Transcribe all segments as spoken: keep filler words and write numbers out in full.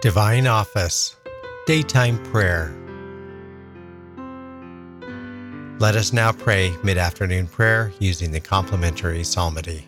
Divine Office, Daytime Prayer. Let us now pray mid-afternoon prayer using the complementary psalmody.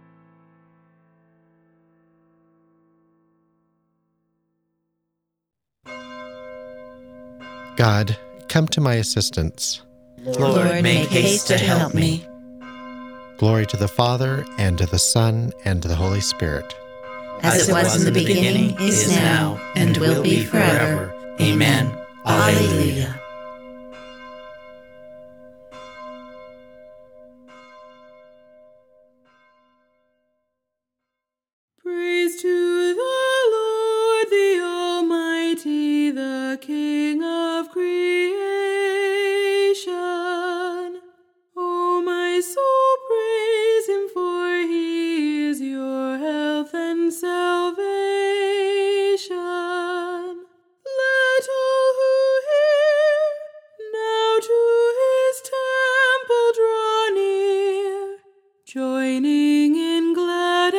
God, come to my assistance. Lord, make haste to help me. Glory to the Father, and to the Son, and to the Holy Spirit. As it was in the beginning, is now, and will be forever. Amen. Alleluia. Praise to the Lord, the Almighty, the King of creation. O my soul, praise him, for he is your health and salvation. Let all who hear now to his temple draw near, joining in glad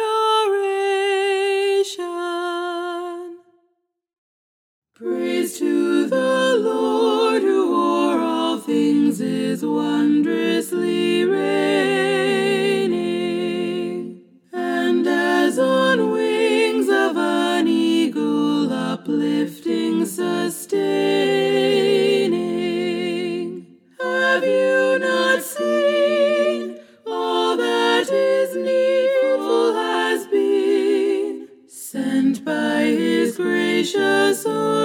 adoration. Praise to the Lord, who o'er all things is wondrously reigning, and as on wings of an eagle uplifting, sustaining. Have you not seen all that is needful has been sent by his gracious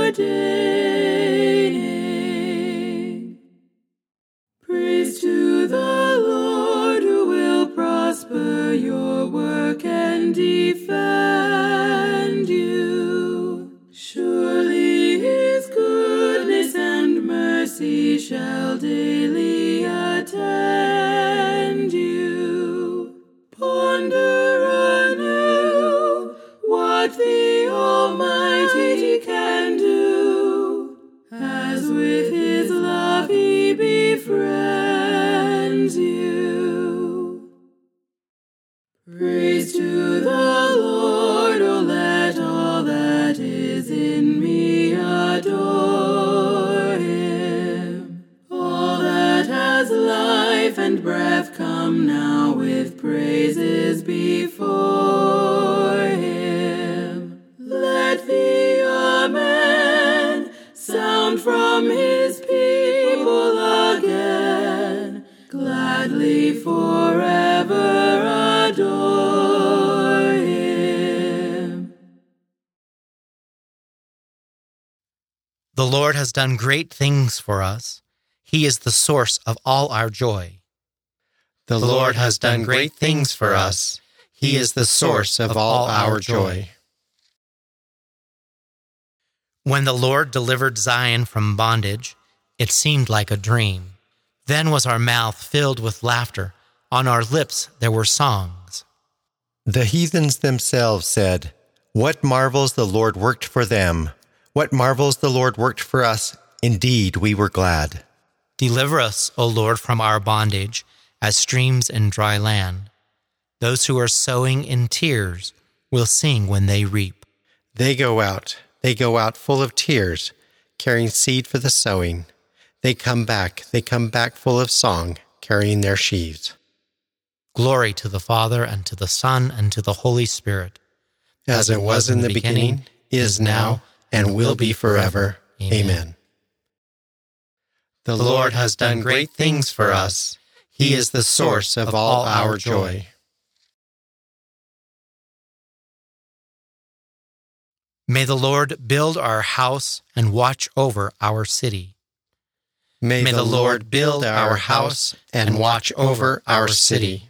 ordaining? Praise to the Lord, who will prosper your work and defend you. Surely his goodness and mercy shall daily attend you. Ponder anew what the Almighty can do, as with his love he befriends you. Praise to the Lord, O let all that is in me adore him. All that has life and breath, come now with praises before him. Let the Amen sound from his people again, gladly forever adore him. The Lord has done great things for us. He is the source of all our joy. The Lord has done great things for us. He is the source of all our joy. When the Lord delivered Zion from bondage, it seemed like a dream. Then was our mouth filled with laughter. On our lips there were songs. The heathens themselves said, "What marvels the Lord worked for them! What marvels the Lord worked for us! Indeed, we were glad." Deliver us, O Lord, from our bondage, as streams in dry land. Those who are sowing in tears will sing when they reap. They go out, they go out full of tears, carrying seed for the sowing. They come back, they come back full of song, carrying their sheaves. Glory to the Father, and to the Son, and to the Holy Spirit. As it was in the beginning, is now, and will be forever. Amen. The Lord has done great things for us. He is the source of all our joy. May the Lord build our house and watch over our city. May, May the Lord build our house and watch over our city.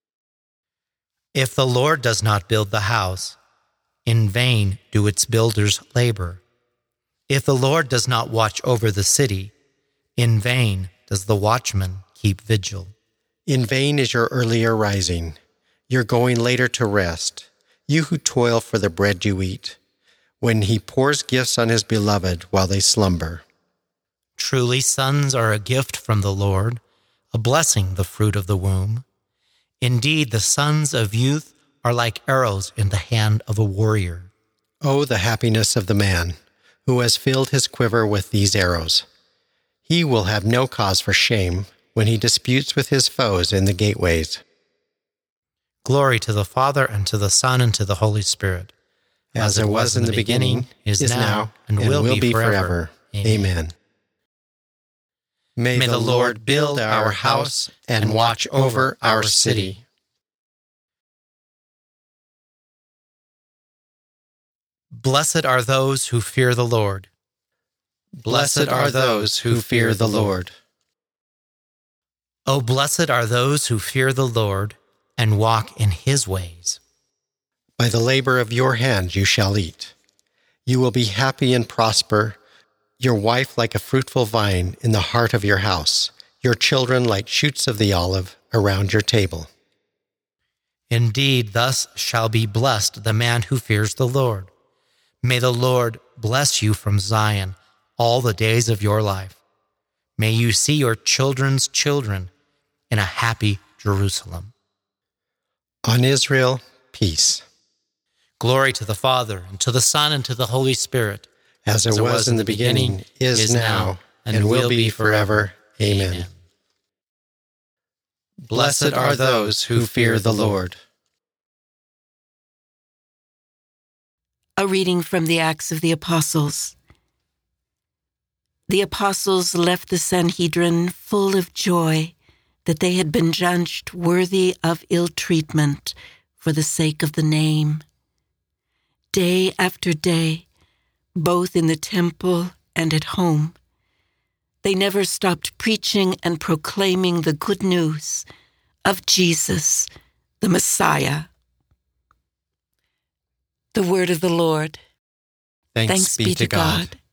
If the Lord does not build the house, in vain do its builders labor. If the Lord does not watch over the city, in vain does the watchman keep vigil. In vain is your earlier rising, your going later to rest, you who toil for the bread you eat, when he pours gifts on his beloved while they slumber. Truly sons are a gift from the Lord, a blessing the fruit of the womb. Indeed, the sons of youth are like arrows in the hand of a warrior. Oh, the happiness of the man who has filled his quiver with these arrows. He will have no cause for shame when he disputes with his foes in the gateways. Glory to the Father, and to the Son, and to the Holy Spirit. As it was in the beginning, is now, and will be forever. Amen. May the Lord build our house and watch over our city. Blessed are those who fear the Lord. Blessed are those who fear the Lord. Oh, blessed are those who fear the Lord and walk in his ways. By the labor of your hands you shall eat. You will be happy and prosper, your wife like a fruitful vine in the heart of your house, your children like shoots of the olive around your table. Indeed, thus shall be blessed the man who fears the Lord. May the Lord bless you from Zion all the days of your life. May you see your children's children in a happy Jerusalem. On Israel, peace. Glory to the Father, and to the Son, and to the Holy Spirit. As it was in the beginning, is now, and will be forever. Amen. Blessed are those who fear the Lord. A reading from the Acts of the Apostles. The apostles left the Sanhedrin full of joy that they had been judged worthy of ill treatment for the sake of the name. Day after day, both in the temple and at home, they never stopped preaching and proclaiming the good news of Jesus, the Messiah. The word of the Lord. Thanks, Thanks be to God. God.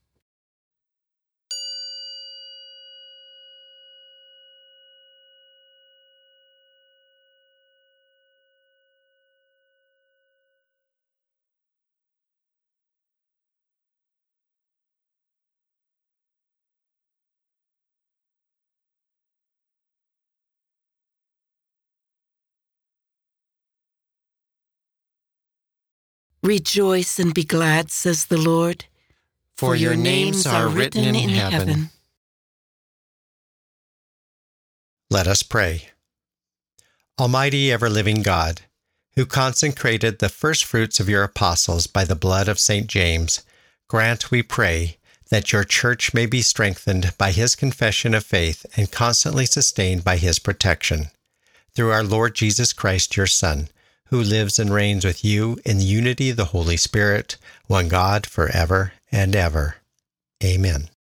Rejoice and be glad, says the Lord, for your names are written in heaven. Let us pray. Almighty ever-living God, who consecrated the first fruits of your apostles by the blood of Saint James, grant, we pray, that your church may be strengthened by his confession of faith and constantly sustained by his protection. Through our Lord Jesus Christ, your Son, who lives and reigns with you in the unity of the Holy Spirit, one God, forever and ever. Amen.